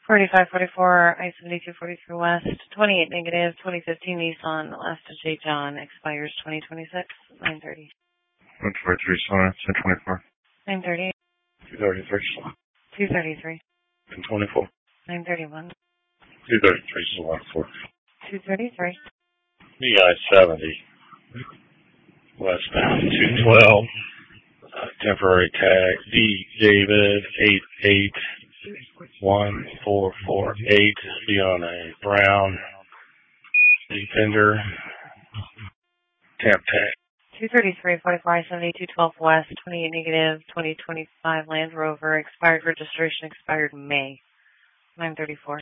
4544, I-7243 West, 28 negative, 2015 Nissan Alasta J. John, expires 2026, 930. 143 Sonic, 1024. 930. 233 Slot. 233. 1024. 931. 233 Slot 4. 233. BI-70. Westbound 212. Temporary tag D. David 881448. Be on a brown Defender. Temp tag. 233, 44 I-70, 212 West, 28 negative, 2025 Land Rover, expired registration, expired May, 934.